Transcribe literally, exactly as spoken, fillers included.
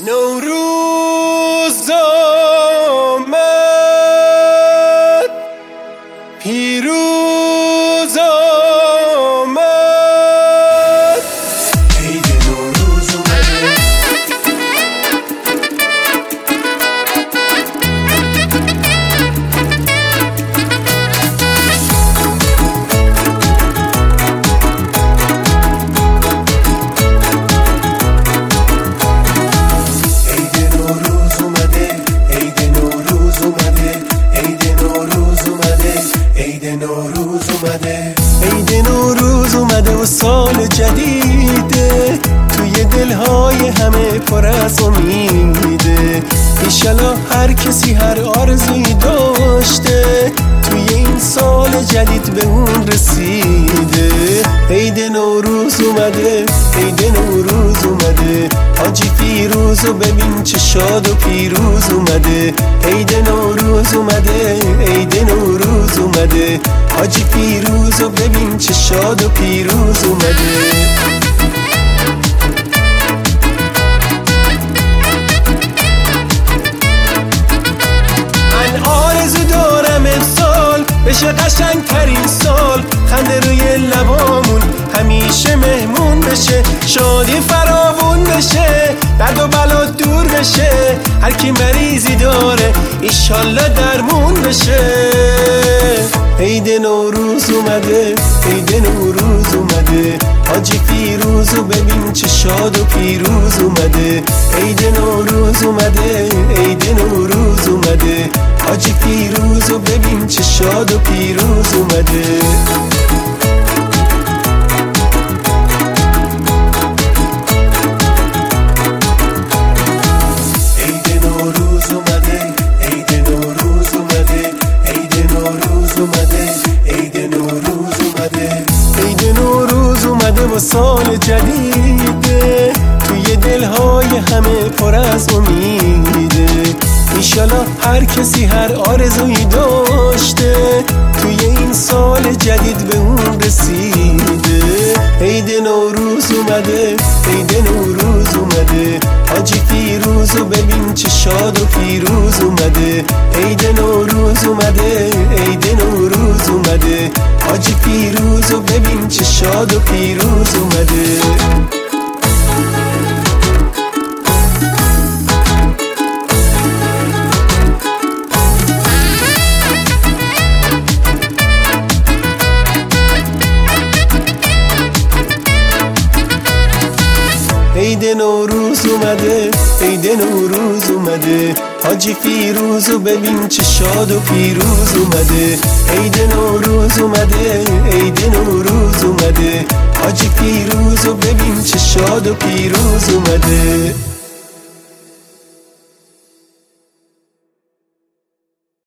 نوروز آمد، پیروز آمد، عید نوروز اومده. عید نوروز اومده و سال جدیده، توی دلهای همه پر از امیده. ایشالا هر کسی هر آرزویی داشته توی این سال جدید به اون رسیده. عید نوروز اومده، عید نوروز اومده، حاجی فیروزو ببین چه شاد و پیروز اومده. عید نوروز اومده، عید نوروز اومده، حاجی فیروزو ببین چه شاد و پیروز اومده. من آرزو دارم امسال بشه قشنگ ترین سال، خنده روی لبامون همیشه مهمون بشه، شادی فراوون بشه، درد و بلا دور بشه، هر کی مریضی داره ایشالله درمون بشه. عید نوروز اومده، عید نوروز اومده، حاجی فیروزو ببین چه شاد و پیروز اومده. عید نوروز اومده، عید نوروز اومده، حاجی فیروزو ببین چه شاد و پیروز اومده. و سال جدیده، توی دلهای همه پر از امیده. ایشالا هر کسی هر آرزویی داشته توی این سال جدید به اون رسیده. عید نوروز اومده، عید نوروز اومده، حاجی فیروزو ببین چه شاد و پیروز اومده. عید نوروز اومده، عید نوروز اومده، حاجی فیروزو ببین چه شاد و پیروز اومده. عید نوروز اومده، عید نوروز اومده، حاجی فیروزو ببین چه شاد و پیروز اومده. عید نوروز اومده، عید نوروز اومده، حاجی فیروزو ببین چه شاد و پیروز اومده.